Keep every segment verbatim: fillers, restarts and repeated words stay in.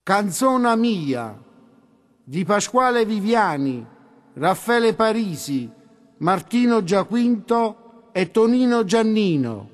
Canzona mia di Pasquale Viviani, Raffaele Parisi, Martino Giaquinto e Tonino Giannino.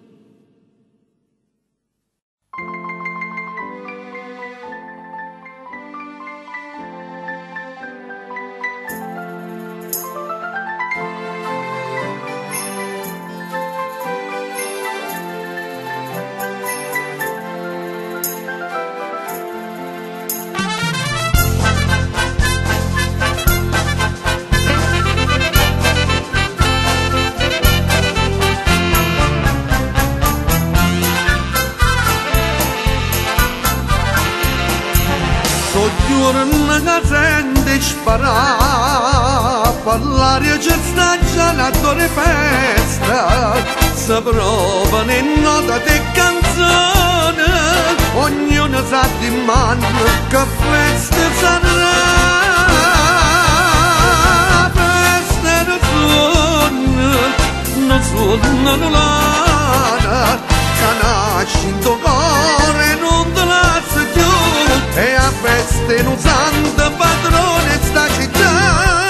Soggiorno che sente sparare, per l'aria c'è sta già la torre festa, si provano in nota di canzone, ognuno sa di mano che festa sarà, festa non suona, non suona l'ana, che nasce in tuo cuore non te la sa più. E a festa in un santo padrone sta città.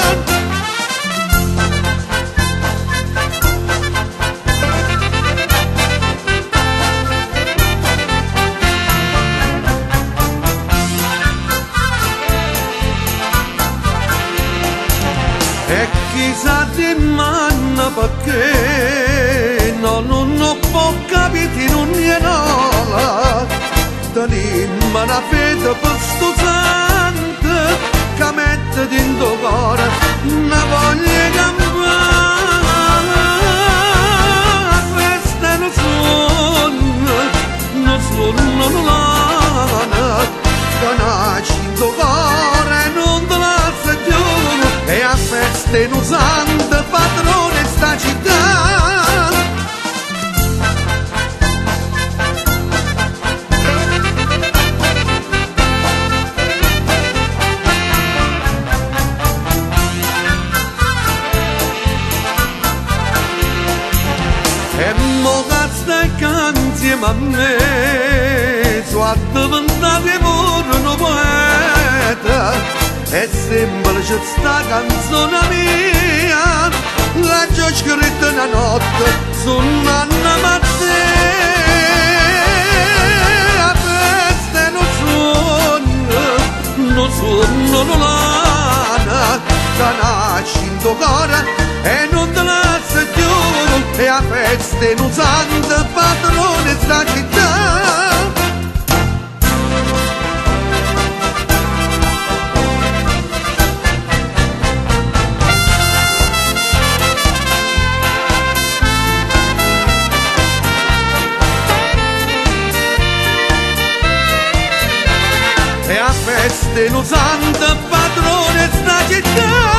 E chissà di manna perché no, non, non può capire non niente. Tenim una fede per sto santo che mette dentro cuore una voglia campare. Questa non suona, non suona l'ana che nasce in tuo cuore e non te la sa più. E a festa in un santo padrone sta città. E mo che stai insieme a me, sono diventato pure un poeta. È semplice sta canzone mia, l'ho già scritta una notte su un'anna mattina. Questa non suona, non suona l'ana, che nasce in tuo cuore e non te la sa più. E a festa in un santo padrone sta città. E a festa in un santo padrone sta città.